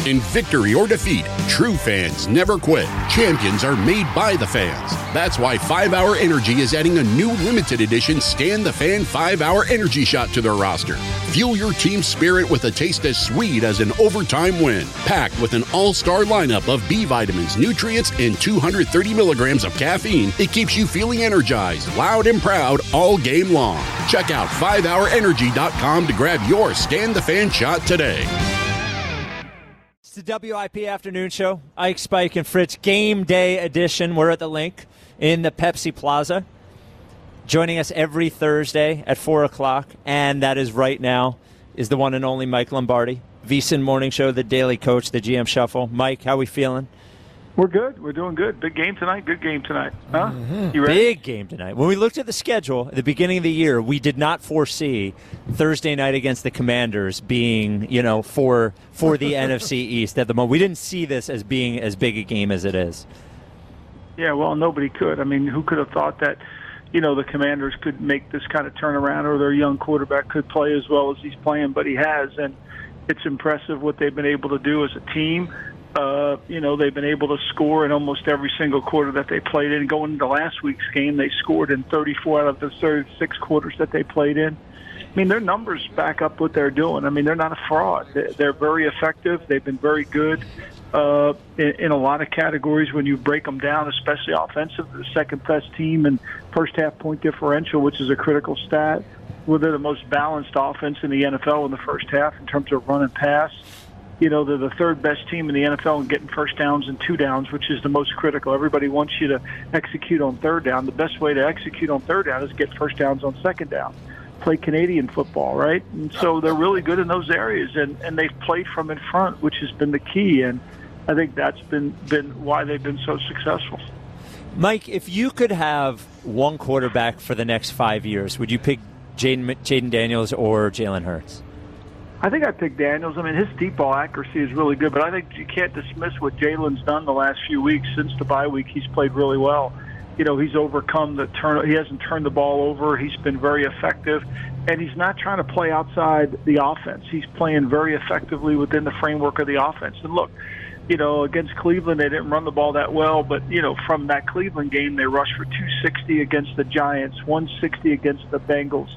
In victory or defeat, true fans never quit. Champions are made by the fans. That's why 5-Hour Energy is adding a new limited edition Scan the Fan 5-Hour Energy Shot to their roster. Fuel your team's spirit with a taste as sweet as an overtime win. Packed with an all-star lineup of B vitamins, nutrients, and 230 milligrams of caffeine, it keeps you feeling energized, loud, and proud all game long. Check out 5hourenergy.com to grab your Scan the Fan shot today. It's the WIP Afternoon Show. Ike, Spike, and Fritz, game day edition. We're at the link in the Pepsi Plaza. Joining us every Thursday at 4 o'clock, and that is right now, is the one and only Mike Lombardi. VSiN Morning Show, the Daily Coach, the GM Shuffle. Mike, how we feeling? We're good. We're doing good. Big game tonight. Good game tonight. Huh? Mm-hmm. You ready? Big game tonight. When we looked at the schedule at the beginning of the year, we did not foresee Thursday night against the Commanders being, for the NFC East at the moment. We didn't see this as being as big a game as it is. Yeah, well, nobody could. I mean, who could have thought that, the Commanders could make this kind of turnaround, or their young quarterback could play as well as he's playing, but he has. And it's impressive what they've been able to do as a team. They've been able to score in almost every single quarter that they played in. Going into last week's game, they scored in 34 out of the 36 quarters that they played in. I mean, their numbers back up what they're doing. I mean, they're not a fraud. They're very effective. They've been very good in a lot of categories when you break them down, especially offensive. The second-best team in first-half point differential, which is a critical stat. Well, they're the most balanced offense in the NFL in the first half in terms of run and pass. They're the third best team in the NFL in getting first downs and two downs, which is the most critical. Everybody wants you to execute on third down. The best way to execute on third down is get first downs on second down. Play Canadian football, right? And so they're really good in those areas, and they've played from in front, which has been the key. And I think that's been why they've been so successful. Mike, if you could have one quarterback for the next 5 years, would you pick Jaden Daniels or Jalen Hurts? I think I'd pick Daniels. I mean, his deep ball accuracy is really good, but I think you can't dismiss what Jalen's done the last few weeks. Since the bye week, he's played really well. He's overcome the turn. He hasn't turned the ball over. He's been very effective, and he's not trying to play outside the offense. He's playing very effectively within the framework of the offense. And look, against Cleveland, they didn't run the ball that well, but, from that Cleveland game, they rushed for 260 against the Giants, 160 against the Bengals,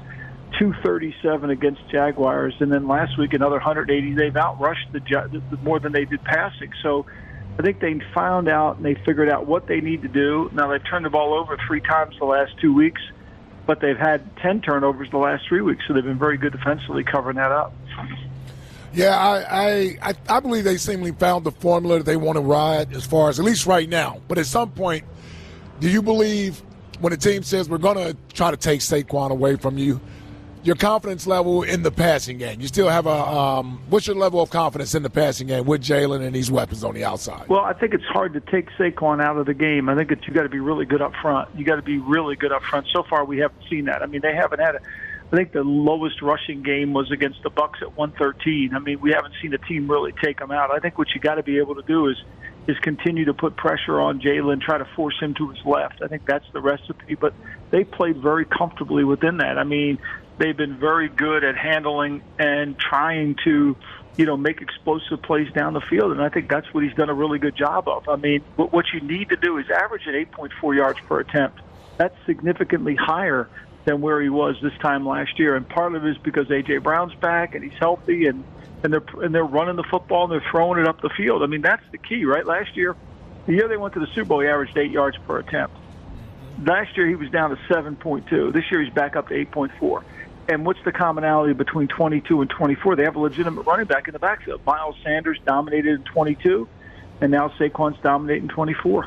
237 against Jaguars, and then last week another 180. They've outrushed the more than they did passing. So I think they found out and they figured out what they need to do. Now they've turned the ball over 3 times the last 2 weeks, but they've had 10 turnovers the last 3 weeks, so they've been very good defensively covering that up. Yeah, I believe they seemingly found the formula that they want to ride as far as, at least right now. But at some point, do you believe when a team says we're going to try to take Saquon away from you, your confidence level in the passing game? You still have what's your level of confidence in the passing game with Jalen and these weapons on the outside? Well, I think it's hard to take Saquon out of the game. I think you got to be really good up front. You got to be really good up front. So far, we haven't seen that. I mean, they haven't had I think the lowest rushing game was against the Bucs at 113. I mean, we haven't seen a team really take them out. I think what you got to be able to do is continue to put pressure on Jalen, try to force him to his left. I think that's the recipe. But they played very comfortably within that. I mean, they've been very good at handling and trying to, make explosive plays down the field, and I think that's what he's done a really good job of. I mean, what you need to do is average at 8.4 yards per attempt. That's significantly higher than where he was this time last year, and part of it is because A.J. Brown's back and he's healthy, and they're running the football and they're throwing it up the field. I mean, that's the key, right? Last year, the year they went to the Super Bowl, he averaged 8 yards per attempt. Last year, he was down to 7.2. This year, he's back up to 8.4. And what's the commonality between 22 and 24? They have a legitimate running back in the backfield. Miles Sanders dominated in 22, and now Saquon's dominating 24.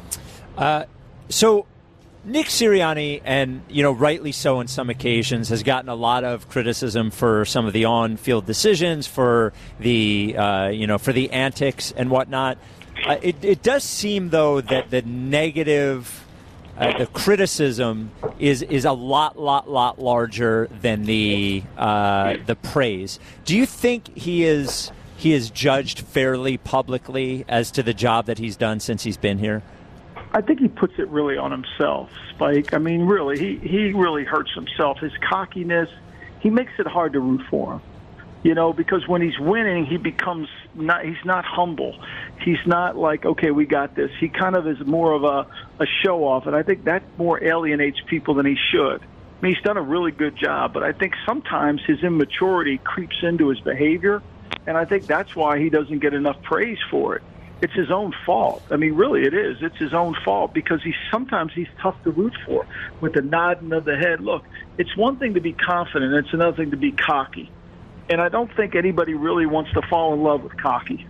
So Nick Sirianni, and rightly so on some occasions, has gotten a lot of criticism for some of the on-field decisions, for the for the antics and whatnot. It does seem, though, that the negative. The criticism is a lot larger than the praise. Do you think he is judged fairly publicly as to the job that he's done since he's been here? I think he puts it really on himself, Spike. I mean, really, he really hurts himself. His cockiness, he makes it hard to root for him. Because when he's winning, he's not humble. He's not like, okay, we got this. He kind of is more of a show-off, and I think that more alienates people than he should. I mean, he's done a really good job, but I think sometimes his immaturity creeps into his behavior, and I think that's why he doesn't get enough praise for it. It's his own fault. I mean, really, it is. It's his own fault because sometimes he's tough to root for with the nodding of the head. Look, it's one thing to be confident. It's another thing to be cocky. And I don't think anybody really wants to fall in love with cocky.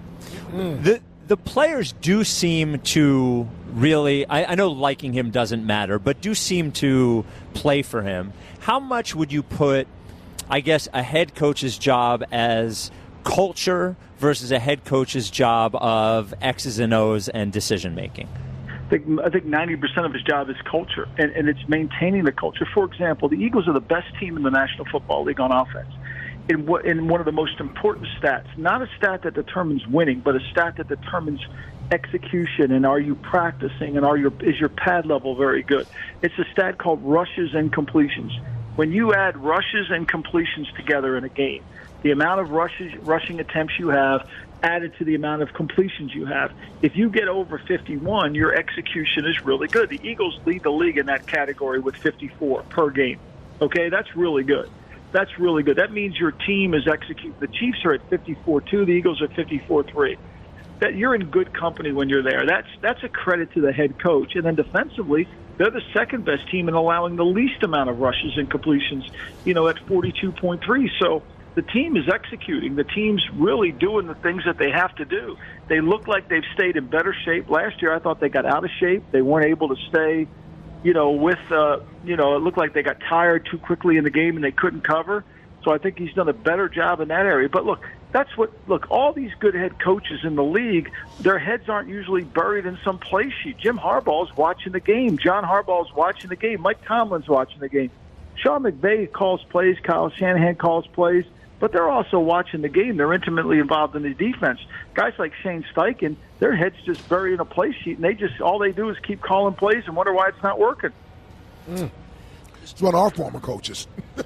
The players do seem to really, I know liking him doesn't matter, but do seem to play for him. How much would you put, I guess, a head coach's job as culture versus a head coach's job of X's and O's and decision making? I think 90% of his job is culture, and it's maintaining the culture. For example, the Eagles are the best team in the National Football League on offense. In one of the most important stats, not a stat that determines winning, but a stat that determines execution and are you practicing and is your pad level very good. It's a stat called rushes and completions. When you add rushes and completions together in a game, the amount of rushing attempts you have added to the amount of completions you have, if you get over 51, your execution is really good. The Eagles lead the league in that category with 54 per game. Okay, that's really good. That's really good. That means your team is executing. The Chiefs are at 54-2. The Eagles are 54-3. That you're in good company when you're there. That's a credit to the head coach. And then defensively, they're the second best team in allowing the least amount of rushes and completions, at 42.3. So the team is executing. The team's really doing the things that they have to do. They look like they've stayed in better shape. Last year, I thought they got out of shape. They weren't able to stay it looked like they got tired too quickly in the game and they couldn't cover. So I think he's done a better job in that area. But look, all these good head coaches in the league, their heads aren't usually buried in some play sheet. Jim Harbaugh's watching the game. John Harbaugh's watching the game. Mike Tomlin's watching the game. Sean McVay calls plays. Kyle Shanahan calls plays. But they're also watching the game. They're intimately involved in the defense. Guys like Shane Steichen, their head's just buried in a play sheet, and all they do is keep calling plays and wonder why it's not working. It's one of our former coaches,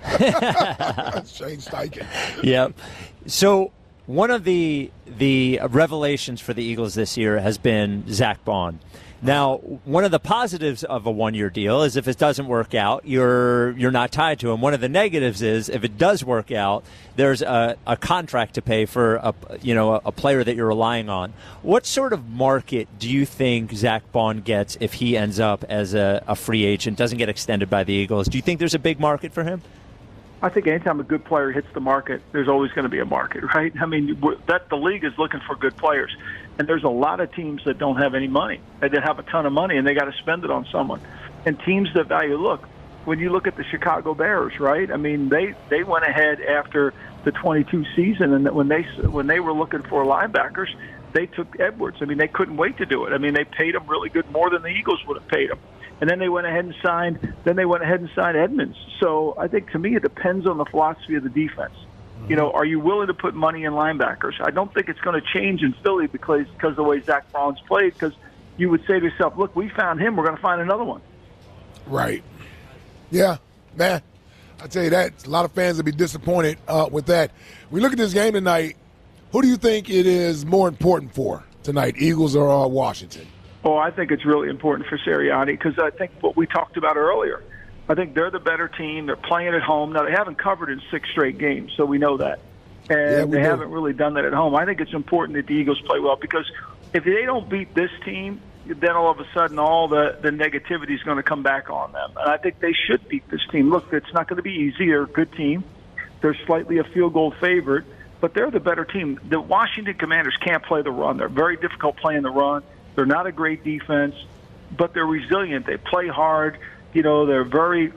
Shane Steichen. Yep. So one of the revelations for the Eagles this year has been Zach Bond. Now, one of the positives of a one-year deal is if it doesn't work out, you're not tied to him. One of the negatives is if it does work out, there's a contract to pay for a player that you're relying on. What sort of market do you think Zach Bond gets if he ends up as a free agent, doesn't get extended by the Eagles? Do you think there's a big market for him? I think anytime a good player hits the market, there's always going to be a market, right? I mean, the league is looking for good players, and there's a lot of teams that don't have any money. They have a ton of money, and they got to spend it on someone. And teams that value, look, when you look at the Chicago Bears, right? I mean, they went ahead after the 22 season, and when they were looking for linebackers, they took Edwards. I mean, they couldn't wait to do it. I mean, they paid him really good, more than the Eagles would have paid him. And then they went ahead and signed Edmonds. So I think, to me, it depends on the philosophy of the defense. Are you willing to put money in linebackers? I don't think it's going to change in Philly because of the way Zach Bond's played, because you would say to yourself, look, we found him, we're going to find another one. Right. Yeah, man. I tell you that, a lot of fans will be disappointed with that. We look at this game tonight, who do you think it is more important for tonight, Eagles or Washington? Oh, I think it's really important for Sirianni because I think what we talked about earlier, I think they're the better team. They're playing at home. Now, they haven't covered in 6 straight games, so we know that. And they haven't really done that at home. I think it's important that the Eagles play well because if they don't beat this team, then all of a sudden all the negativity is going to come back on them. And I think they should beat this team. Look, it's not going to be easy. They're a good team. They're slightly a field goal favorite, but they're the better team. The Washington Commanders can't play the run. They're very difficult playing the run. They're not a great defense, but they're resilient. They play hard. They're very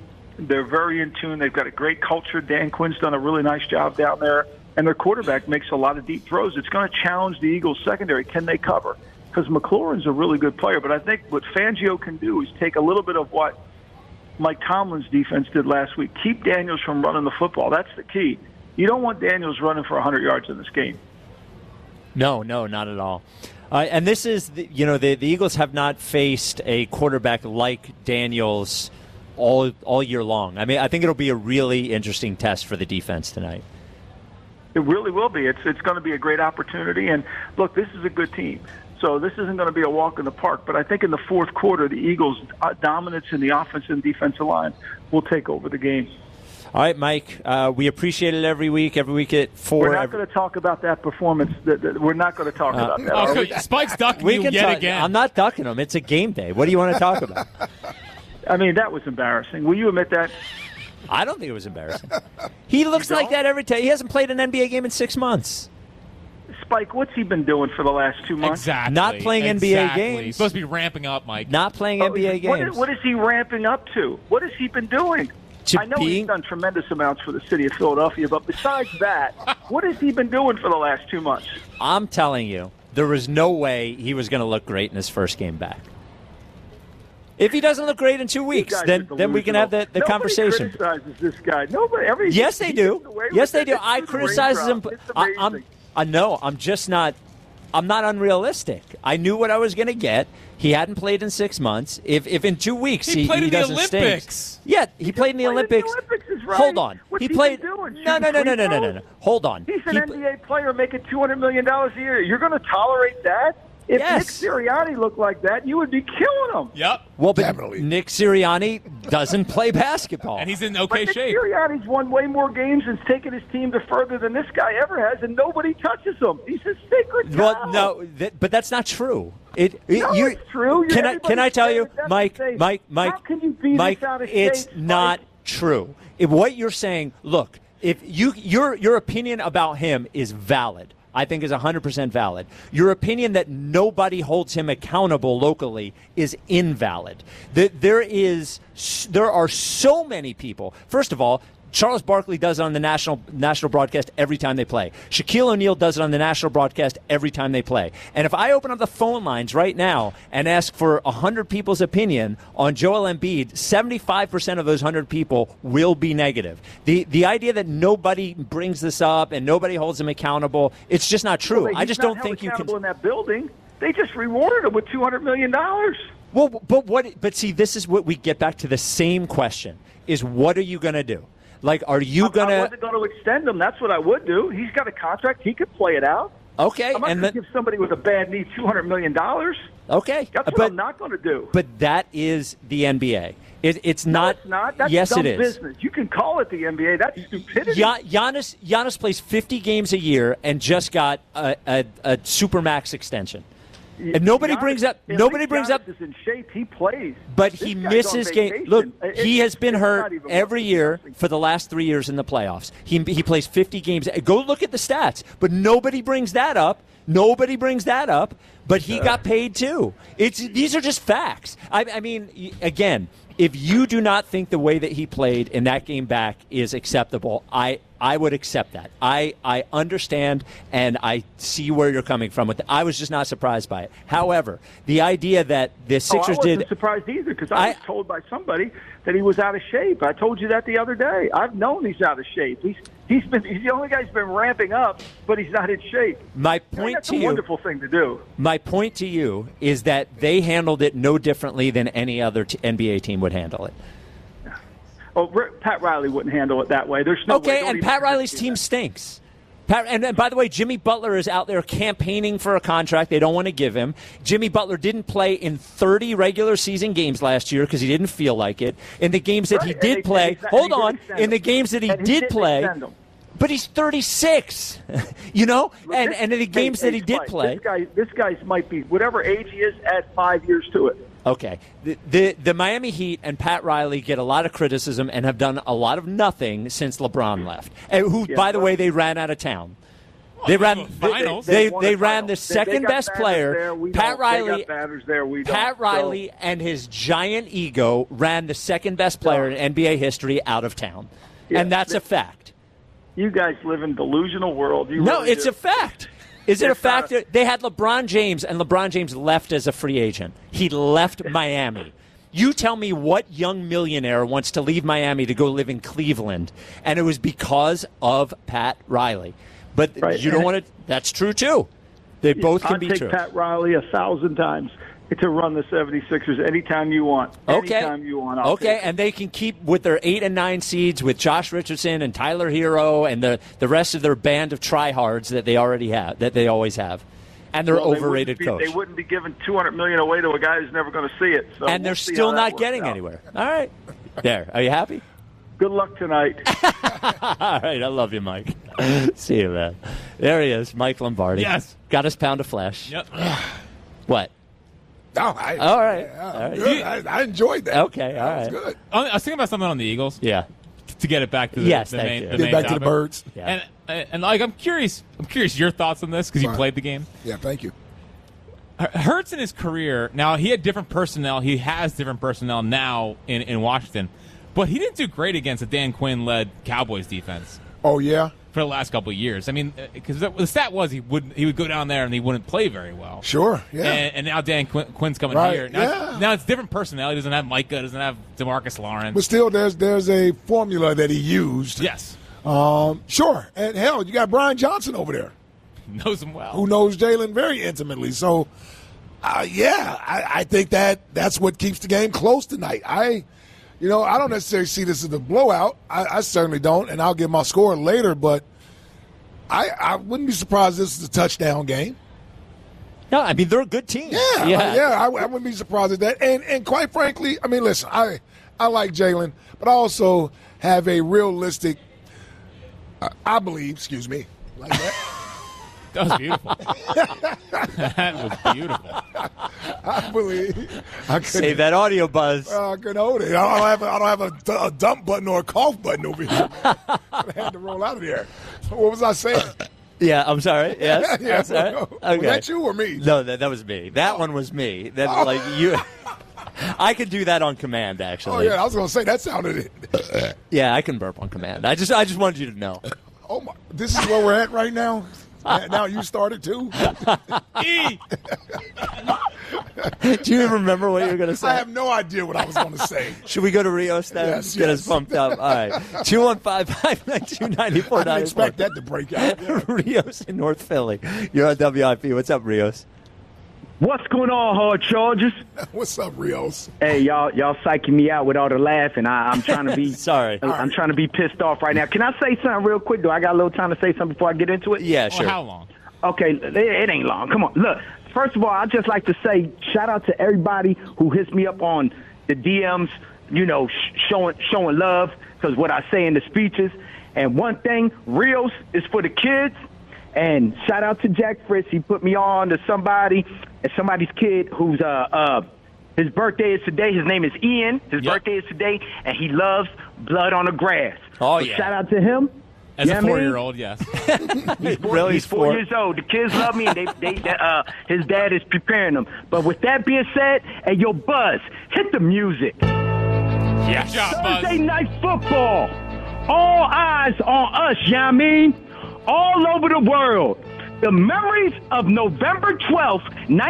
in tune. They've got a great culture. Dan Quinn's done a really nice job down there, and their quarterback makes a lot of deep throws. It's going to challenge the Eagles' secondary. Can they cover? Because McLaurin's a really good player, but I think what Fangio can do is take a little bit of what Mike Tomlin's defense did last week. Keep Daniels from running the football. That's the key. You don't want Daniels running for 100 yards in this game. No, not at all. And this is, the Eagles have not faced a quarterback like Daniels all year long. I mean, I think it'll be a really interesting test for the defense tonight. It really will be. It's going to be a great opportunity. And, look, this is a good team. So this isn't going to be a walk in the park. But I think in the fourth quarter, the Eagles' dominance in the offensive and defensive line will take over the game. All right, Mike, we appreciate it every week at 4. We're not going to talk about that performance. We're not going to talk about that. Spike's ducking you yet again. I'm not ducking him. It's a game day. What do you want to talk about? I mean, that was embarrassing. Will you admit that? I don't think it was embarrassing. He looks like that every time. He hasn't played an NBA game in 6 months. Spike, what's he been doing for the last 2 months? Exactly. Not playing NBA games. He's supposed to be ramping up, Mike. Not playing NBA games. What is he ramping up to? What has he been doing? I know he's done tremendous amounts for the city of Philadelphia, but besides that, what has he been doing for the last 2 months? I'm telling you, there was no way he was going to look great in his first game back. If he doesn't look great in 2 weeks, then we can have the conversation. Nobody criticizes this guy. Nobody. Yes, they do. Yes, they do. I criticize him. I'm not unrealistic. I knew what I was going to get. He hadn't played in 6 months. If in 2 weeks he played in doesn't the Olympics. Stink. Yeah, he played in the Olympics. Hold on. What's he played. Doing? No. Hold on. He's an NBA player making $200 million a year. You're going to tolerate that? If Nick Sirianni looked like that, you would be killing him. Yep. Well, but definitely. Nick Sirianni doesn't play basketball. And he's in okay shape. Nick Sirianni's won way more games and taken his team to further than this guy ever has, and nobody touches him. He's a sacred cow. Well, no, but that's not true. It's true. Can I tell you, Mike, how can you be this out of it's shape, not true. If what you're saying, look, if your opinion about him is valid, I think is 100% valid. Your opinion that nobody holds him accountable locally is invalid. There are so many people. First of all, Charles Barkley does it on the national broadcast every time they play. Shaquille O'Neal does it on the national broadcast every time they play. And if I open up the phone lines right now and ask for 100 people's opinion on Joel Embiid, 75% of those 100 people will be negative. The idea that nobody brings this up and nobody holds him accountable, it's just not true. Well, I just don't think you can. In that building, they just rewarded him with $200 million. Well, but see, this is what we get back to the same question: is what are you going to do? Like, are you going to... I wasn't going to extend him. That's what I would do. He's got a contract. He could play it out. Okay. I'm not going to give somebody with a bad knee $200 million. Okay. That's what I'm not going to do. But that is the NBA. It's not. No, it's not. That's yes, dumb it is. business. You can call it the NBA. That's stupidity. Giannis plays 50 games a year and just got a Supermax extension. And nobody brings up. Is in shape. He plays, but he misses games. Look, he has been hurt every year for the last 3 years in the playoffs. He plays 50 games. Go look at the stats. But nobody brings that up. But he got paid too. These are just facts. I mean, again, if you do not think the way that he played in that game back is acceptable, I would accept that. I understand and I see where you're coming from with it. I was just not surprised by it. However, the idea that the Sixers I wasn't surprised either because I was told by somebody that he was out of shape. I told you that the other day. I've known he's out of shape. He's the only guy who's been ramping up, but he's not in shape. That's a wonderful thing to do. My point to you is that they handled it no differently than any other NBA team would handle it. Oh, Pat Riley wouldn't handle it that way. There's no way. Okay, and Pat Riley's team stinks. And by the way, Jimmy Butler is out there campaigning for a contract they don't want to give him. Jimmy Butler didn't play in 30 regular season games last year because he didn't feel like it. In the games that he did play, in the games that he did play, but he's 36, you know? And in the games that he did play. This guy might be, whatever age he is, add 5 years to it. Okay. The Miami Heat and Pat Riley get a lot of criticism and have done a lot of nothing since LeBron left. And by the way, they ran out of town. They ran the second best player. Pat Riley and his giant ego ran the second best player in NBA history out of town. And that's a fact. You guys live in a delusional world. It's a fact. Is it a fact that they had LeBron James, and LeBron James left as a free agent? He left Miami. You tell me what young millionaire wants to leave Miami to go live in Cleveland, and it was because of Pat Riley. But you don't want to – that's true, too. They both can be true. I'd take Pat Riley 1,000 times. to run the 76ers anytime you want. Okay. Anytime you want. Okay, and they can keep with their 8 and 9 seeds with Josh Richardson and Tyler Hero and the rest of their band of tryhards that they already have, that they always have, and their overrated coach. They wouldn't be giving $200 million away to a guy who's never going to see it. So and they're still not getting anywhere. All right. There. Are you happy? Good luck tonight. All right. I love you, Mike. See you, man. There he is, Mike Lombardi. Yes. Got his pound of flesh. Yep. What? No, all right. All right. I enjoyed that. Okay, all right. That was good. I was thinking about something on the Eagles. Yeah. To get it back to the, yes, the main, you. the Get main back topic. to the Birds. Yeah. And like I'm curious your thoughts on this because you played the game. Yeah, thank you. Hurts in his career, now he had different personnel. He has different personnel now in Washington. But he didn't do great against a Dan Quinn-led Cowboys defense. Oh, yeah? For the last couple of years. I mean, because the stat was he would go down there and he wouldn't play very well. Sure, yeah. And now Dan Quinn's coming Right, here. Now it's different personnel. He doesn't have Micah, doesn't have DeMarcus Lawrence. But still, there's a formula that he used. Yes. Sure. And, hell, you got Brian Johnson over there. Knows him well. Who knows Jalen very intimately. So, I think that's what keeps the game close tonight. I don't necessarily see this as a blowout. I certainly don't, and I'll give my score later, but I wouldn't be surprised this is a touchdown game. No, I mean, they're a good team. I wouldn't be surprised at that. And quite frankly, I mean, listen, I like Jalen, but I also have a realistic, I believe, like that. That was beautiful. That was beautiful. I believe. Save that audio buzz. I couldn't hold it. I don't have a dump button or a cough button over here. I had to roll out of there. What was I saying? Yeah, I'm sorry. Yes. Yeah, sorry. okay. Okay. Was that you or me? No, that was me. That one was me. Like you. I could do that on command, actually. Oh yeah, I was going to say that sounded it. Yeah, I can burp on command. I just wanted you to know. Oh my! This is where we're at right now. Now you started too. Do you even remember what you were going to say? I have no idea what I was going to say. Should we go to Rios then? Yes, Get us pumped up. All right. 215-592-9494. I didn't expect that to break out. Yeah. Rios in North Philly. You're on WIP. What's up, Rios? What's going on, Hard Chargers? What's up, Rios? Hey, y'all psyching me out with all the laughing. I'm trying to be sorry. I'm trying to be pissed off right now. Can I say something real quick? Do I got a little time to say something before I get into it? Yeah, sure. Well, how long? Okay, it ain't long. Come on. Look, first of all, I'd just like to say shout out to everybody who hits me up on the DMs, showing love, because what I say in the speeches. And one thing, Rios is for the kids. And shout out to Jack Fritz. He put me on to somebody's kid who's his birthday is today. His name is Ian. His birthday is today, and he loves blood on the grass. Oh, so yeah. Shout out to him. As a 4-year-old, yes. He's 4 years old. The kids love me, and his dad is preparing them. But with that being said, hey, yo, Buzz, hit the music. Yeah, Thursday night football. All eyes on us, you know what I mean? All over the world. The memories of November 12th,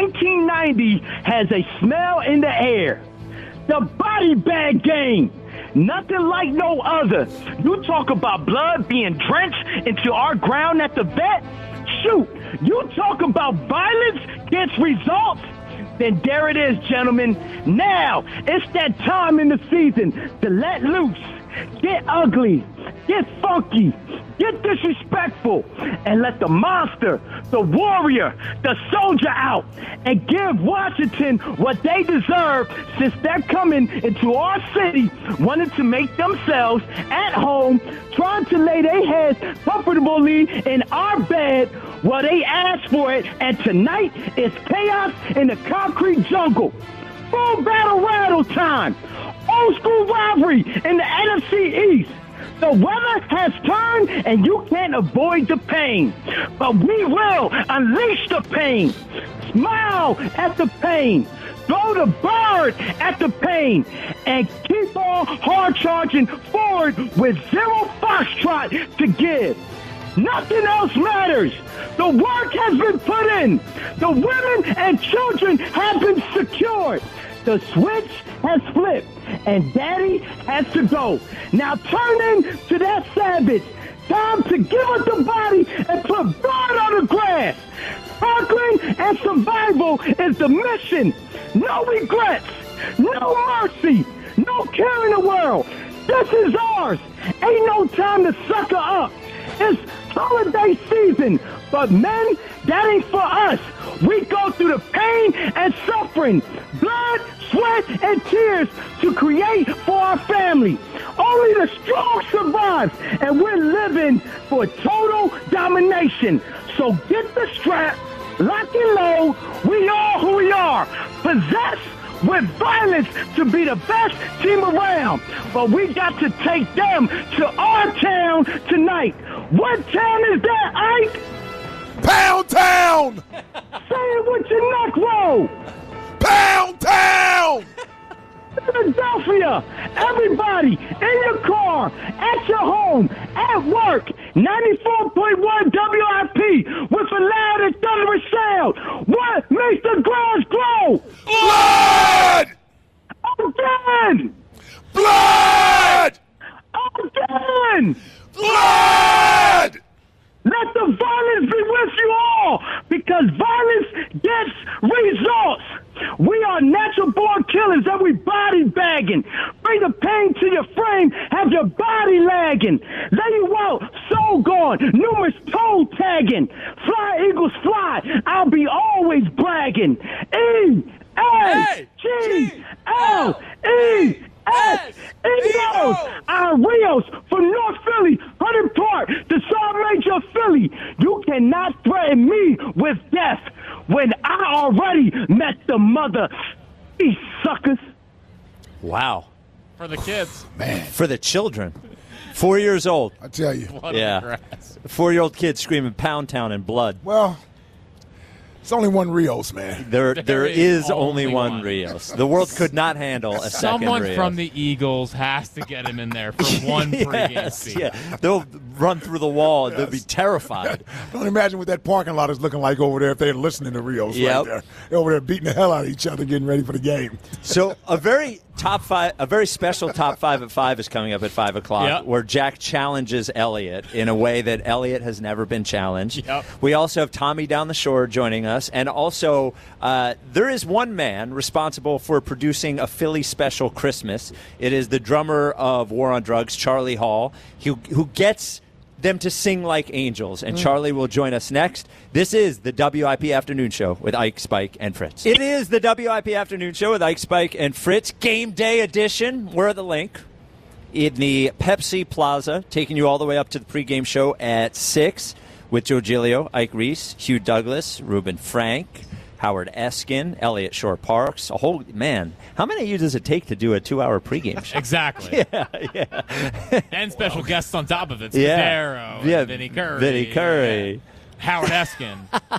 1990 has a smell in the air. The body bag game. Nothing like no other. You talk about blood being drenched into our ground at the vet. Shoot, you talk about violence gets results. Then there it is, gentlemen. Now, it's that time in the season to let loose. Get ugly, get funky, get disrespectful, and let the monster, the warrior, the soldier out and give Washington what they deserve, since they're coming into our city wanting to make themselves at home, trying to lay their heads comfortably in our bed while they ask for it. And tonight is chaos in the concrete jungle. Full battle rattle time. Old school rivalry in the NFC East. The weather has turned and you can't avoid the pain. But we will unleash the pain. Smile at the pain. Throw the bird at the pain. And keep on hard charging forward with zero foxtrot to give. Nothing else matters. The work has been put in. The women and children have been secured. The switch has flipped, and Daddy has to go. Now turn in to that savage. Time to give us the body and put blood on the grass. Sparkling and survival is the mission. No regrets, no mercy, no care in the world. This is ours. Ain't no time to sucker up. It's holiday season, but men, that ain't for us. We go through the pain and suffering, blood, sweat, and tears to create for our family. Only the strong survive, and we're living for total domination. So get the strap, lock and load. We are who we are, possessed with violence to be the best team around. But we got to take them to our town tonight. What town is that, Ike? Pound Town! Say it with your neck roll. Pound Town! Philadelphia, everybody in your car, at your home, at work, 94.1 WIP with a loud and thunderous sound. What makes the grass grow? Blood! Again! Blood! Again! Blood! Let the violence be with you all, because violence gets results. We are natural-born killers that we body bagging. Bring the pain to your frame, have your body lagging. Lay you out, soul gone, numerous toe tagging. Fly, eagles, fly, I'll be always bragging. E-A-G-L-E-S. Eagles, our Rios from North Philly, 100 Park, the South Major Philly. You cannot threaten me with death when I already met the mother. These suckers. Wow. For the kids. Man, For the children. 4 years old. I tell you. Blood on Yeah. the grass. 4-year-old kid screaming Pound Town in blood. Well, it's only one Rios, man. There is is only only one one. Rios. The world could not handle a second Someone Rios. from the Eagles has to get him in there for one pregame Yes, speech. yeah. They'll run through the wall. They'll be terrified. Don't imagine what that parking lot is looking like over there if they're listening to Rios Yep. right there. They're over there beating the hell out of each other, getting ready for the game. So a very special top 5 at 5 is coming up at 5:00, Yep. where Jack challenges Elliot in a way that Elliot has never been challenged. Yep. We also have Tommy Down the Shore joining us, and also there is one man responsible for producing a Philly special Christmas. It is the drummer of War on Drugs, Charlie Hall, who gets them to sing like angels, and Charlie will join us next. This is the WIP Afternoon Show with Ike, Spike, and Fritz. It is the WIP Afternoon Show with Ike, Spike, and Fritz. Game day edition. We're at the link in the Pepsi Plaza, taking you all the way up to the pregame show at 6 with Joe Giglio, Ike Reese, Hugh Douglas, Reuben Frank, Howard Eskin, Elliot Shore Parks. A whole man. How many of you does it take to do a 2-hour pregame show? Exactly. Yeah. And special guests on top of it. Yeah. Spadaro, Yeah. Vinny Curry. Vinny Curry. Yeah. Howard Eskin.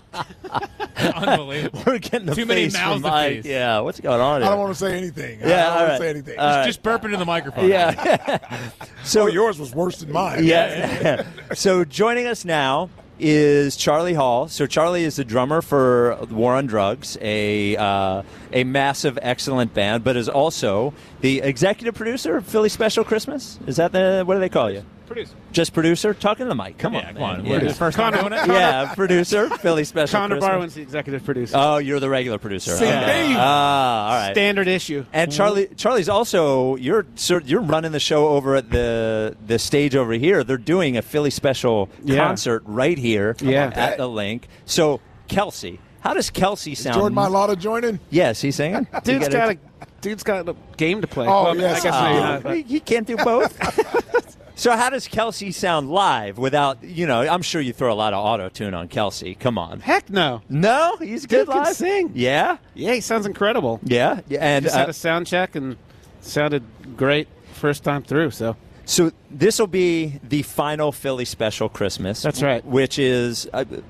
Unbelievable. We're getting the Too many face mouths from to Mike. feast. Yeah, what's going on I here? don't want to say anything. Yeah, I don't all want right. to say anything. All Just burp into the microphone. Yeah. So Oh, yours was worse than mine. yeah. So joining us now is Charlie Hall. So Charlie is the drummer for War on Drugs, a massive, excellent band, but is also the executive producer of Philly Special Christmas. Is that what do they call you? Producer. Just producer? Talking to the mic. Come Yeah, on, come on. man. We're Yeah. the first time doing it? Yeah, producer, Philly Special Connor Christmas. Barwin's the executive producer. Oh, you're the regular producer. See, Okay. me. All right. Standard issue. And Charlie's also you're running the show over at the stage over here. They're doing a Philly special concert right here at the link. So Kelsey, how does Kelsey sound? Jordan Mailata joining? Yes, he's singing. Dude's got a game to play. Oh, Well, yes. I guess maybe not. but- he can't do both. So how does Kelsey sound live without, I'm sure you throw a lot of auto-tune on Kelsey. Come on. Heck no. No? He's good Dude can live? sing. Yeah? Yeah, he sounds incredible. Yeah. And Just had a sound check and sounded great first time through. So this will be the final Philly special Christmas. That's right. Which is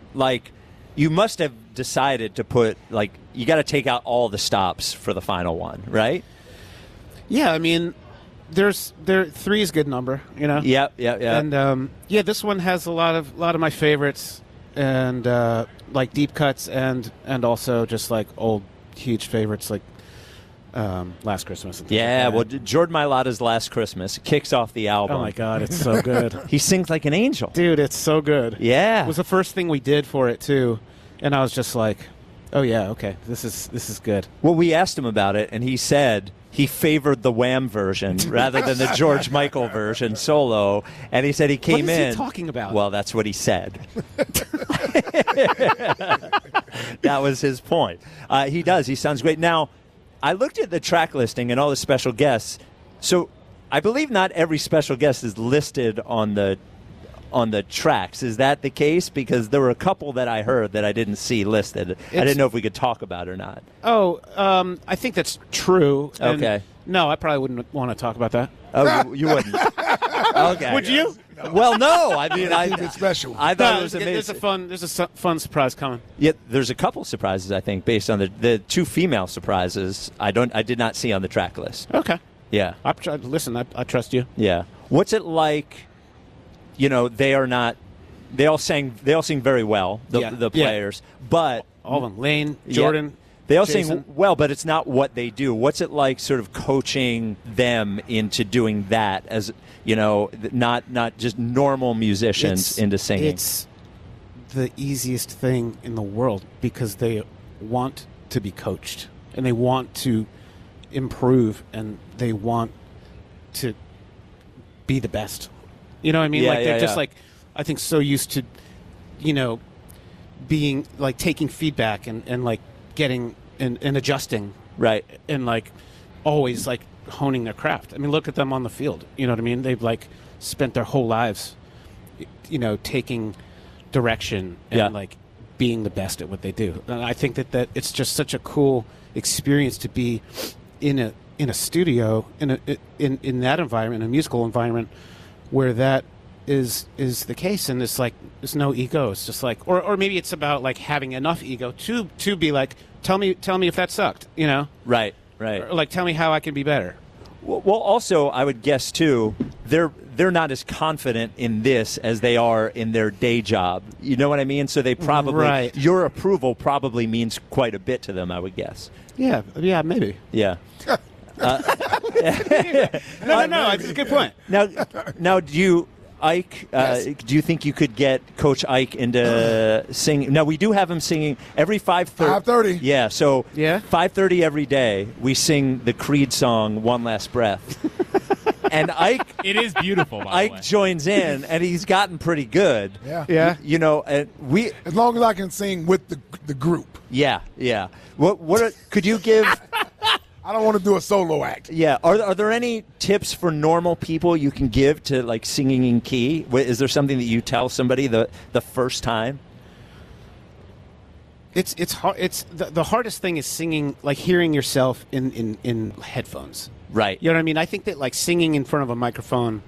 you must have decided to put you got to take out all the stops for the final one, right? Yeah, I mean, there 3 is a good number, Yep. And this one has a lot of my favorites, and like deep cuts, and also just like old huge favorites like Last Christmas. And things Yeah. like Well, that. Jordan Mailata's Last Christmas kicks off the album. Oh my God, it's so good, He sings like an angel. dude! It's so good. Yeah. It was the first thing we did for it too, And I was just like, oh yeah, okay, this is good. Well, we asked him about it, and he said he favored the Wham version rather than the George Michael version solo. And he said he came What is in. he talking about? Well, that's what he said. That was his point. He does. He sounds great. Now, I looked at the track listing and all the special guests. So I believe not every special guest is listed on the tracks. Is that the case? Because there were a couple that I heard that I didn't see listed. I didn't know if we could talk about it or not. Oh, I think that's true. And Okay. No, I probably wouldn't want to talk about that. Oh, you wouldn't. Okay. Would you? Well, no. I mean, I keep it special. I thought it was amazing. There's a fun surprise coming. Yeah, there's a couple surprises, I think, based on the two female surprises I did not see on the track list. Okay. Yeah. Listen, I trust you. Yeah. What's it like? You know, they all sing very well, the players, but all of them, Lane, Jordan. They all Jason. sing well, but it's not what they do. What's it like sort of coaching them into doing that as, you know, not just normal musicians into singing? It's the easiest thing in the world because they want to be coached and they want to improve and they want to be the best. You know what I mean? They're just like, I think, so used to, you know, being like taking feedback and like getting and adjusting. Right. And like always like honing their craft. I mean, look at them on the field. You know what I mean? They've like spent their whole lives, you know, taking direction and like being the best at what they do. And I think that it's just such a cool experience to be in a studio in that environment, a musical environment where that is the case, and it's like there's no ego. It's just like, or maybe it's about like having enough ego to be like, tell me if that sucked, you know? Right. Or like, tell me how I can be better. Well, also, I would guess too, they're not as confident in this as they are in their day job. You know what I mean? So they probably your approval probably means quite a bit to them, I would guess. Yeah, maybe. Yeah. No, it's a good point. Now, do you, Ike? Do you think you could get Coach Ike into singing? Now we do have him singing every 5:30. 5:30. Yeah. So 5:30 every day we sing the Creed song "One Last Breath," and Ike. It is beautiful. By the way. Ike joins in, and he's gotten pretty good. Yeah. You know, and we. As long as I can sing with the group. Yeah. What could you give? I don't want to do a solo act. Yeah. Are there any tips for normal people you can give to like singing in key? Is there something that you tell somebody the first time? It's hard. It's the hardest thing is singing, like hearing yourself in headphones. Right. You know what I mean? I think that like singing in front of a microphone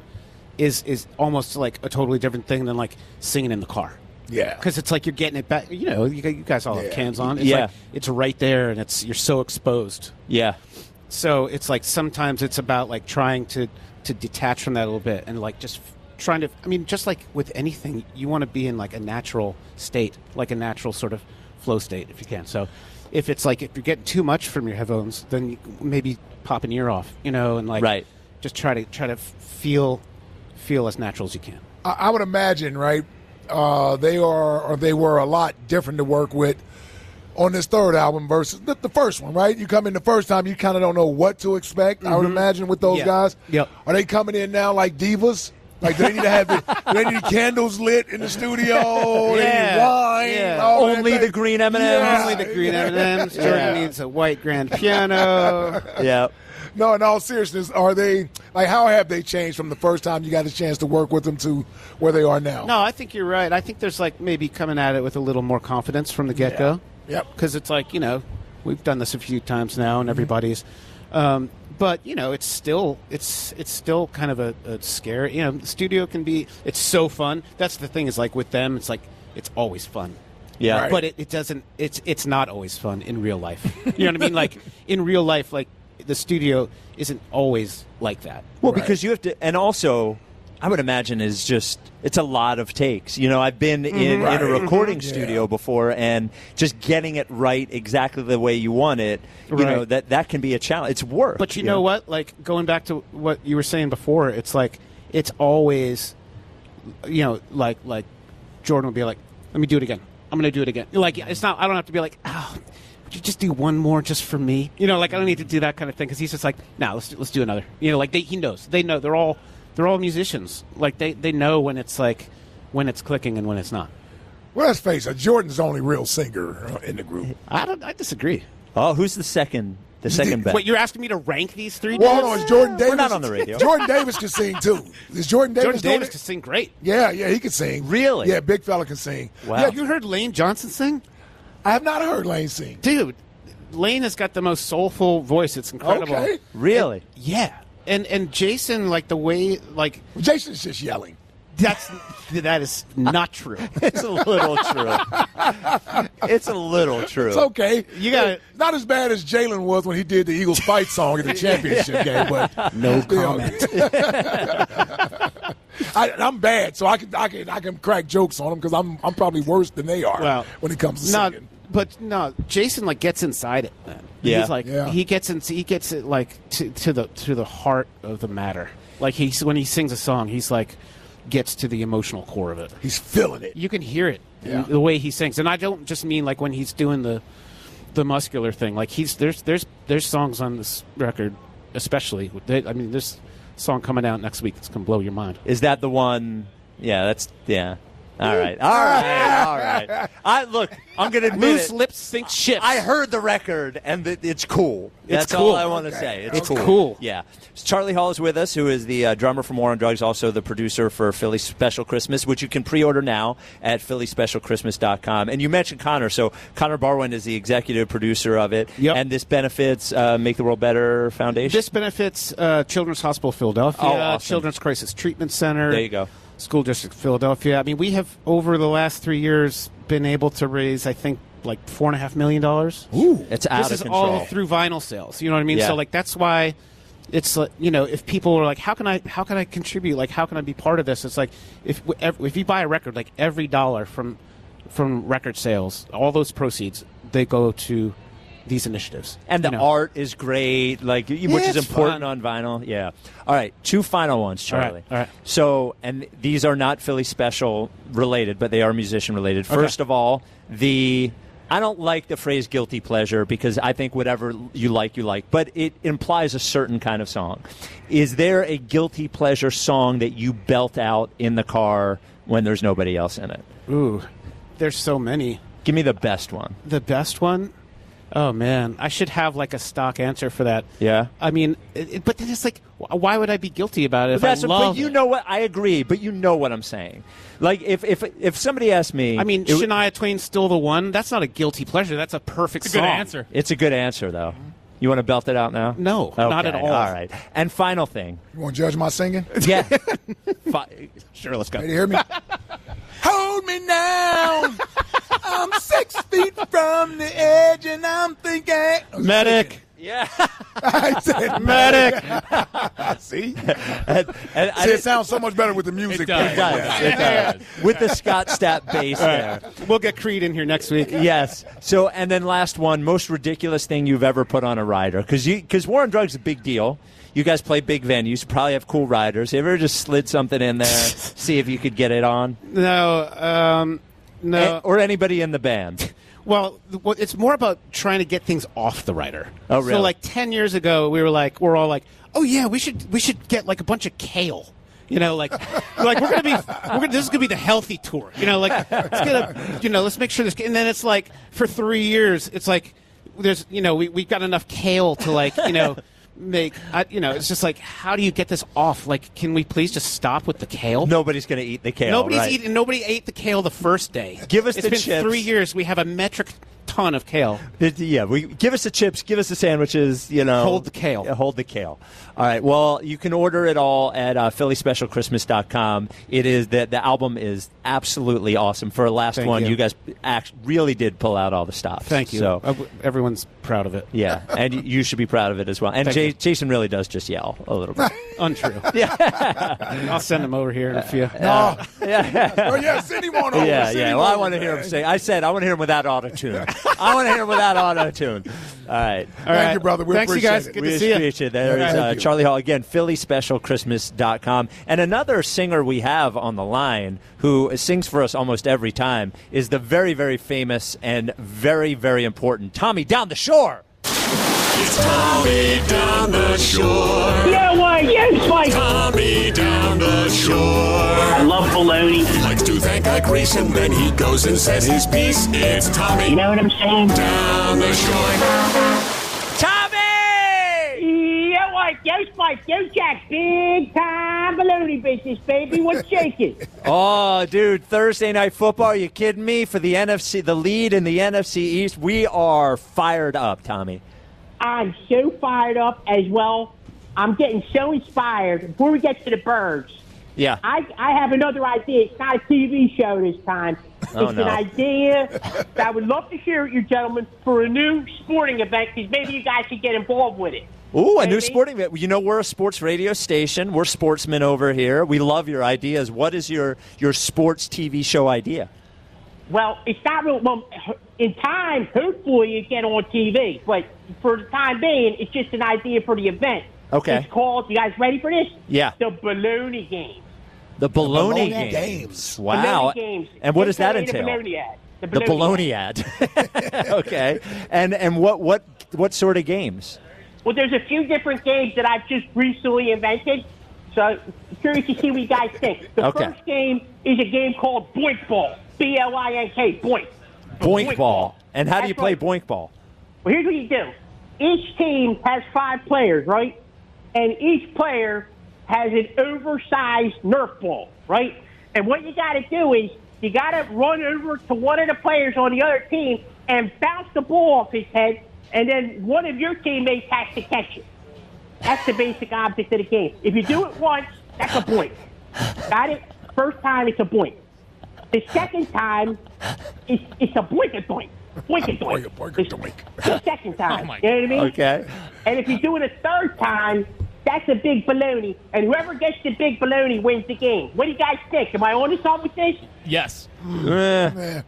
is almost like a totally different thing than like singing in the car. Yeah. Because it's like you're getting it back. You know, you guys all have cans on. It's Yeah. like it's right there, and you're so exposed. Yeah. So it's like sometimes it's about like trying to detach from that a little bit and like just trying to. I mean, just like with anything, you want to be in like a natural state, like a natural sort of flow state if you can. So if it's like if you're getting too much from your headphones, then you maybe pop an ear off, you know, and like just try to feel as natural as you can. I would imagine, right? They were a lot different to work with on this third album versus the first one, right? You come in the first time, you kind of don't know what to expect. I would imagine with those guys. Yep. Are they coming in now like divas? Like do they need to have do they need candles lit in the studio? They need wine. Yeah. Only the green M&Ms. Only the green M&Ms. Jordan needs a white grand piano. Yeah. No, in all seriousness, are they like how have they changed from the first time you got a chance to work with them to where they are now? No, I think you're right. I think there's like maybe coming at it with a little more confidence from the get-go. Yep. Because it's like, you know, we've done this a few times now and everybody's but, you know, it's still kind of a scary, you know, the studio can be, it's so fun. That's the thing is like with them, it's like, it's always fun. Yeah. Right. But it doesn't, it's not always fun in real life. You know what I mean? Like in real life, like the studio isn't always like that. Well, because you have to, and also, I would imagine is just it's a lot of takes. You know, I've been in a recording studio before, and just getting it right exactly the way you want it. You know that can be a challenge. It's work. But you know what? Like going back to what you were saying before, it's like it's always, you know, like Jordan will be like, "Let me do it again." I'm going to do it again. Like, it's not. I don't have to be like, oh, would you just do one more just for me? You know, like I don't need to do that kind of thing because he's just like, no, let's do another. You know, like he knows. They know. They're all musicians. Like they know when it's clicking and when it's not. Well, let's face it, Jordan's the only real singer in the group. I disagree. Oh, who's the second? The second best. Wait, you're asking me to rank these three? Well, hold on, is Jordan Davis? We're not on the radio. Jordan Davis can sing too. Is Jordan Davis? Jordan Davis can sing great. Yeah, he can sing. Really? Yeah, big fella can sing. Wow. Yeah, you heard Lane Johnson sing? I have not heard Lane sing. Dude, Lane has got the most soulful voice. It's incredible. Okay. Really? Yeah. And Jason, like the way, like Jason's just yelling. that is not true. It's a little true. It's a little true. It's okay. You got it. Not as bad as Jalen was when he did the Eagles fight song in the championship game, but No comment. I'm bad, so I can crack jokes on them because I'm probably worse than they are when it comes to singing. But Jason like gets inside it, man. Yeah. He's like he gets it like to the heart of the matter. Like when he sings a song, he's like gets to the emotional core of it. He's feeling it. You can hear it in the way he sings, and I don't just mean like when he's doing the muscular thing. Like there's songs on this record, especially. There's a song coming out next week that's gonna blow your mind. Is that the one? Yeah, All right. Look, I'm going to admit Loose lips sink ships. I heard the record, and it's cool. That's cool. all I want to say. It's cool. Yeah. So Charlie Hall is with us, who is the drummer for War on Drugs, also the producer for Philly Special Christmas, which you can pre-order now at phillyspecialchristmas.com. And you mentioned Connor. So Connor Barwin is the executive producer of it. Yep. And this benefits Make the World Better Foundation? This benefits Children's Hospital Philadelphia, awesome. Children's Crisis Treatment Center. There you go. School District Philadelphia. I mean, we have over the last 3 years been able to raise, I think, like $4.5 million. Ooh, it's out this of control. This is all through vinyl sales. You know what I mean? Yeah. So like that's why it's if people are like, how can I contribute? Like, how can I be part of this? It's like if you buy a record, like every dollar from record sales, all those proceeds they go to these initiatives. And the art is great, which is important fun. on vinyl. Yeah. All right, two final ones, Charlie. All right. So, and these are not Philly Special related, but they are musician related. Okay. First of all, I don't like the phrase guilty pleasure because I think whatever you like, but it implies a certain kind of song. Is there a guilty pleasure song that you belt out in the car when there's nobody else in it? Ooh, there's so many. Give me the best one. The best one? Oh, man. I should have, like, a stock answer for that. Yeah? I mean, but then it's like, why would I be guilty about it if I love But you know what? I agree, but you know what I'm saying. Like, if somebody asked me... I mean, Shania Twain's Still the One? That's not a guilty pleasure. That's a perfect It's a song. good answer. It's a good answer, though. You want to belt it out now? No, Okay, not at all. All right. And final thing. You want to judge my singing? Yeah. Sure, let's go. Ready to hear me? Hold me now. I'm 6 feet from the edge, and I'm thinking. Medic. Yeah. I said Medic. See? and See, it sounds so much better with the music. It does. It does. With the Scott Stapp bass there. We'll get Creed in here next week. Yes. So, and then last one, most ridiculous thing you've ever put on a rider. Because War on Drugs is a big deal. You guys play big venues. You probably have cool riders. You ever just slid something in there, see if you could get it on? No. No. Or anybody in the band? Well, it's more about trying to get things off the rider. Oh, really? So, like 10 years ago, we're all like, oh yeah, we should get like a bunch of kale. You know, like this is gonna be the healthy tour. You know, like let's make sure this. And then it's like for 3 years, it's like there's we've got enough kale to make. It's just like, how do you get this off? Like, can we please just stop with the kale? Nobody's going to eat the kale. Nobody ate the kale the first day. Give us it's the been chips. 3 years. We have a metric ton of kale. Give us the chips, give us the sandwiches, Hold the kale. Hold the kale. All right, well, you can order it all at phillyspecialchristmas.com. It is the album is absolutely awesome. For a last one, you guys really did pull out all the stops. Thank you. So, everyone's proud of it. Yeah, and you should be proud of it as well. And Jason really does just yell a little bit. Untrue. Yeah. I'll send him over here in a few. Oh, yeah, send him on over. Yeah. Well, I want to hear him say. I said I want to hear him without auto-tune. I want to hear him without auto-tune. right. Thank you, brother. We Thanks, you guys. appreciate it. Good We to see you. appreciate it. There's Thank you. Charlie Hall. Again, PhillySpecialChristmas.com. And another singer we have on the line who sings for us almost every time is the very, very famous and very, very important Tommy Down the Shore. It's Tommy down the shore. Yeah, why? Yes, Mike. Tommy down the shore. I love baloney. He likes to thank a Greece and then he goes and says his piece. It's Tommy You know what I'm saying? down the shore. Tommy! Yeah, Mike. Yes, Mike. Yes, Jack. Big time baloney business, baby. What's shaking? Oh, dude, Thursday Night Football. Are you kidding me? For the NFC, the lead in the NFC East, we are fired up, Tommy. I'm so fired up as well. I'm getting so inspired. Before we get to the birds, Yeah. I have another idea. It's not a TV show this time. Oh, It's no. an idea that I would love to share with you, gentlemen, for a new sporting event, because maybe you guys should get involved with it. Ooh, a new Maybe. sporting event. You know, we're a sports radio station. We're sportsmen over here. We love your ideas. What is your sports TV show idea? Well, it's not real. Well, in time, hopefully, you get on TV. But for the time being, it's just an idea for the event. Okay. It's called, you guys ready for this? Yeah. The Baloney Game. The Baloney Baloney Games. Games. Wow. Baloney Games. And what does that It's entail? The Baloney ad. The Baloney ad. Okay. And what sort of games? Well, there's a few different games that I've just recently invented. So I'm curious to see what you guys think. The Okay. first game is a game called Boink Ball. B-L-I-N-K. Boink. Boink ball. And how do you That's play right. boink ball? Well, here's what you do. Each team has 5 players, right? And each player has an oversized Nerf ball, right? And what you got to do is you got to run over to one of the players on the other team and bounce the ball off his head, and then one of your teammates has to catch it. That's the basic object of the game. If you do it once, that's a point. Got it? First time, it's a point. The second time, it's a boink-a-doink. Boink-a-doink. Boink-a-doink. The second time. Oh, my You know what I mean? Okay. And if you do it a third time, that's a big baloney. And whoever gets the big baloney wins the game. What do you guys think? Am I on to something with this? Yes. Look,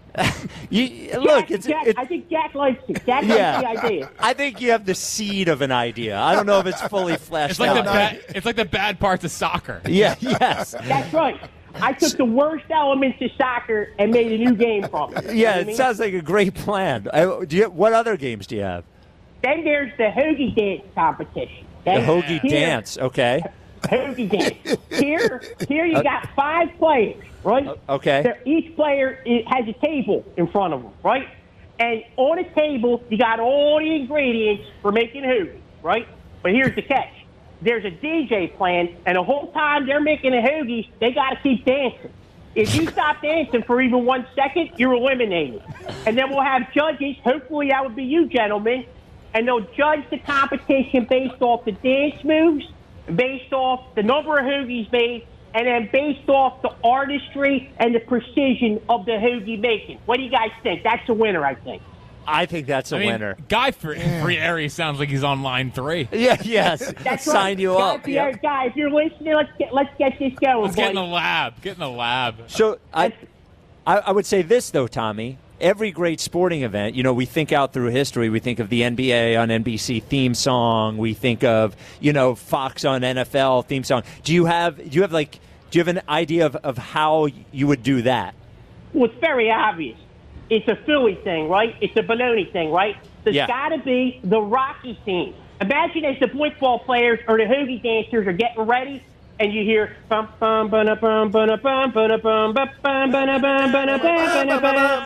Jack, I think Jack likes it. Jack likes the yeah. idea. I think you have the seed of an idea. I don't know if it's fully fleshed It's like out. it's like the bad parts of soccer. Yeah, yes. That's right. I took the worst elements of soccer and made a new game from it. You know Yeah, what I it mean? sounds like a great plan. What other games do you have? Then there's the hoagie dance competition. The Okay? hoagie Here- dance, okay. Hoagie dance. Here you got 5 players, right? Okay. Each player has a table in front of them, right? And on a table, you got all the ingredients for making hoagie, right? But here's the catch. There's a DJ playing, and the whole time they're making the hoagies, they got to keep dancing. If you stop dancing for even 1 second, you're eliminated. And then we'll have judges. Hopefully that would be you, gentlemen. And they'll judge the competition based off the dance moves, based off the number of hoagies made, and then based off the artistry and the precision of the hoagie making. What do you guys think? That's a winner, I think. I think that's a winner. Guy Fieri sounds like he's on line 3. Yeah, yes. That's Sign right. you up. Guys, Yep. guys, if you're listening, let's get this going, Let's get in the boys. lab. Get in the lab. So I would say this, though, Tommy. Every great sporting event, you know, we think out through history. We think of the NBA on NBC theme song. We think of, Fox on NFL theme song. Do you have an idea of how you would do that? Well, it's very obvious. It's a Philly thing, right? It's a baloney thing, right? There's Yeah. got to be the Rocky theme. Imagine as the boink ball players or the hoagie dancers are getting ready, and you hear bum bum ba bum ba bum ba bum ba bum ba bum ba bum.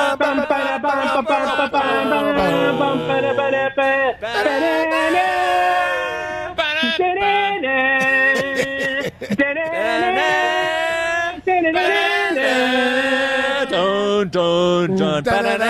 Dun, dun, dun.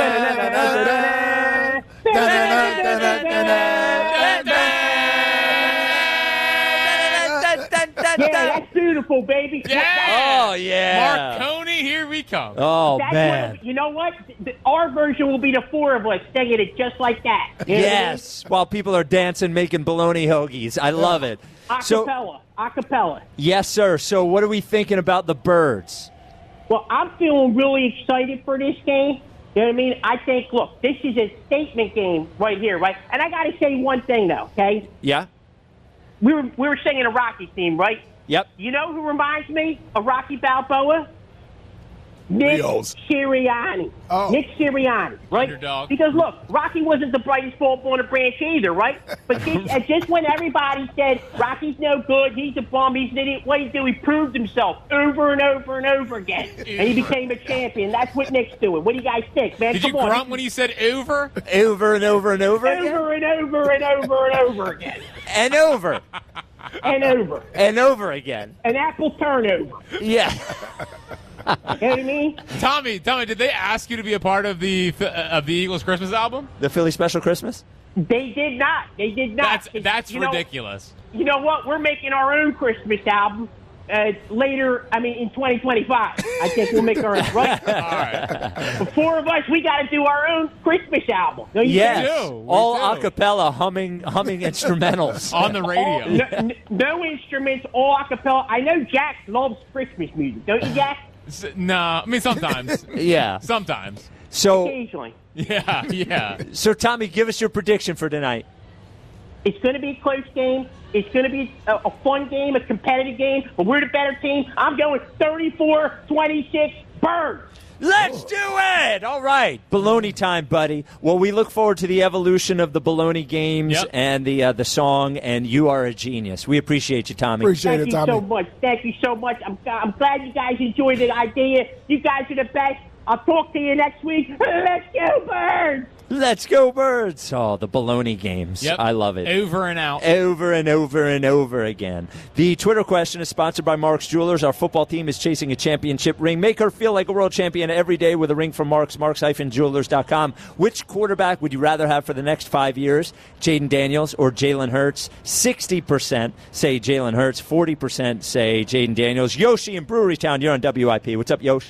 Yeah, that's beautiful, baby. Yeah. Oh, yeah. Marconi, here we come. Oh, That's man. you know what? Our version will be the 4 of us singing it just like that. You know what I mean? Yes, while people are dancing, making bologna hoagies. I love it. So, Acapella. yes, sir. So what are we thinking about the birds? Well, I'm feeling really excited for this game You know what I mean? I think, look, this is a statement game right here, right? And I got to say one thing, though, okay? Yeah? We were singing a Rocky theme, right? Yep. You know who reminds me of Rocky Balboa? Nick Rios. Sirianni. Oh. Nick Sirianni, right? Underdog. Because, look, Rocky wasn't the brightest bulb on the branch either, right? But just when everybody said, Rocky's no good, he's a bum, he's an idiot, what did he do? He proved himself over and over and over again. And he became a champion. That's what Nick's doing. What do you guys think, man? Did Come you on. grunt when you said over? Over and over and over again? Over and over and over and over again. And over. And over. And over again. An apple turnover. Yeah. You know what I mean? Tommy, did they ask you to be a part of the Eagles Christmas album? The Philly Special Christmas? They did not. They did not. That's You know- ridiculous. You know what? We're making our own Christmas album later. I mean, in 2025. I think we'll make our own. Right? All right. The four of us, we got to do our own Christmas album. Don't you Yes. think? do. We All do. a cappella humming instrumentals. On the radio. No instruments, all a cappella. I know Jack loves Christmas music. Don't you, Jack? No, I mean sometimes. Yeah. Sometimes. So, Occasionally. Yeah. so Tommy, give us your prediction for tonight. It's going to be a close game. It's going to be a fun game, a competitive game, but we're the better team. I'm going 34-26 Birds. Let's do it! All right. Baloney time, buddy. Well, we look forward to the evolution of the Baloney games Yep. and the song, and you are a genius. We appreciate you, Tommy. Appreciate Thank it, you Tommy. so much. Thank you so much. I'm glad you guys enjoyed the idea. You guys are the best. I'll talk to you next week. Let's go, Birds! Let's go, Birds! Oh, the Baloney games. Yep. I love it. Over and out. Over and over and over again. The Twitter question is sponsored by Mark's Jewelers. Our football team is chasing a championship ring. Make her feel like a world champion every day with a ring from Mark's, marks-jewelers.com. Which quarterback would you rather have for the next 5 years? Jaden Daniels or Jalen Hurts? 60% say Jalen Hurts. 40% say Jaden Daniels. Yoshi in Brewery Town, you're on WIP. What's up, Yosh?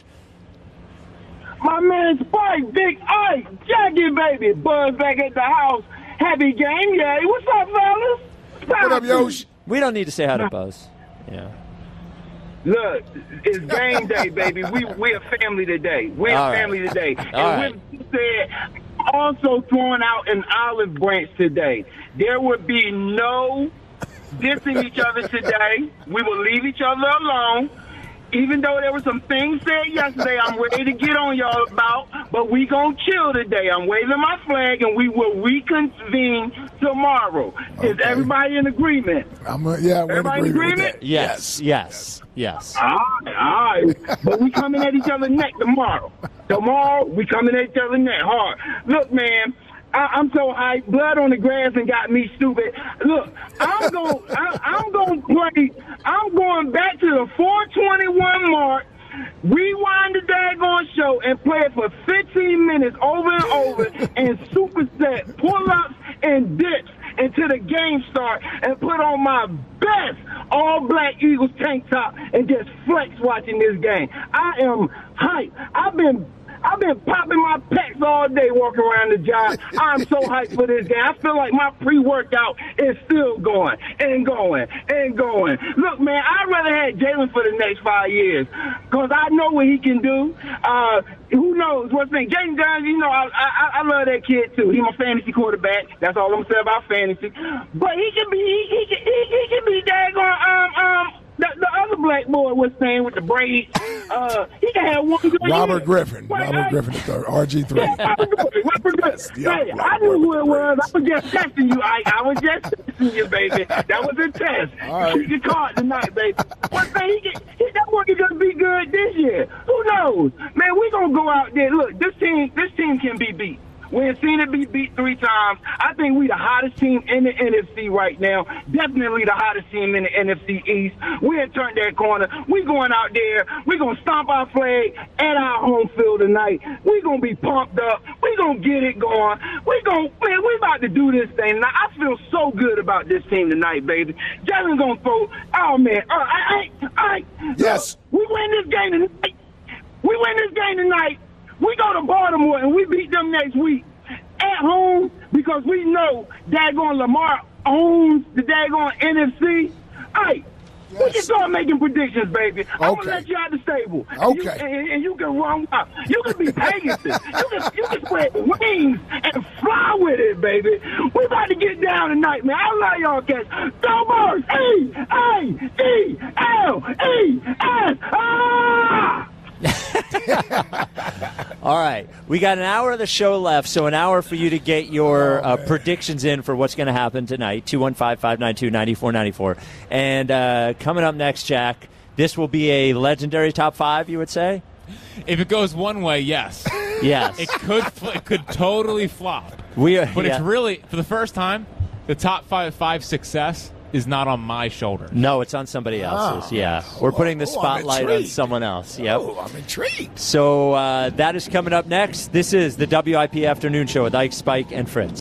My man Spike, Big Ike, Jackie, baby. Buzz back at the house. Happy game day. What's up, fellas? What up, Yosh? We don't need to say hi to Buzz. Yeah. Look, it's game day, baby. We're a family today. We're All a right. family today. All And with that said, also throwing out an olive branch today. There would be no dissing each other today. We will leave each other alone. Even though there were some things said yesterday I'm ready to get on y'all about, but we gonna chill today. I'm waving my flag, and we will reconvene tomorrow. Is Okay. everybody in agreement? We're in Everybody in agreement with agreement? that. Yes. All right. But we coming at each other neck tomorrow. Tomorrow, we coming at each other neck hard. Look, man, I'm so hyped. Blood on the grass and got me stupid. Look, I'm going back to the 421 mark, rewind the daggone show, and play it for 15 minutes over and over, and superset pull-ups and dips until the game start, and put on my best all-black Eagles tank top and just flex watching this game. I am hyped. I've been popping my pecs all day walking around the job. I'm so hyped for this game. I feel like my pre-workout is still going and going and going. Look, man, I'd rather have Jalen for the next 5 years because I know what he can do. Who knows what's the name? Jaden Daniels, you know, I love that kid too. He's my fantasy quarterback. That's all I'm gonna say about fantasy. But he can be daggone the other black boy was saying with the braids. He can have one good Robert year. Griffin. But Robert Griffin III. RG3. Yeah, Robert Griffin. Yeah, Hey, I Robert knew who it Griffin. was. I was just testing you, Ike. I was just testing you, baby. That was a test. All right. You can call it tonight, baby. One thing, that work is gonna be good this year. Who knows? Man, we gonna go out there. Look, this team can be beat. We ain't seen it be beat 3 times. I think we the hottest team in the NFC right now. Definitely the hottest team in the NFC East. We ain't turned that corner. We going out there. We gonna stomp our flag at our home field tonight. We gonna be pumped up. We gonna get it going. We about to do this thing. Now, I feel so good about this team tonight, baby. Jalen's gonna throw. Oh man, Yes. We win this game tonight. We go to Baltimore and we beat them next week at home because we know daggone Lamar owns the daggone NFC. Hey, We can start making predictions, baby. I'm going to Okay. let you out the stable. Okay. And you can run wild. You can be Pegasus. You can spread wings and fly with it, baby. We about to get down tonight, man. I love y'all cats. Go Birds! E-A-E-L-E-S! Ah! All right. We got an hour of the show left, so an hour for you to get your predictions in for what's going to happen tonight. 215-592-9494. And coming up next, Jack, this will be a legendary top 5, you would say? If it goes one way, yes. Yes. It could totally flop. It's really, for the first time, the top five success is not on my shoulders. No, it's on somebody else's. Yeah. We're putting the spotlight on someone else. Yep. Oh, I'm intrigued. So that is coming up next. This is the WIP Afternoon Show with Ike, Spike, and Fritz.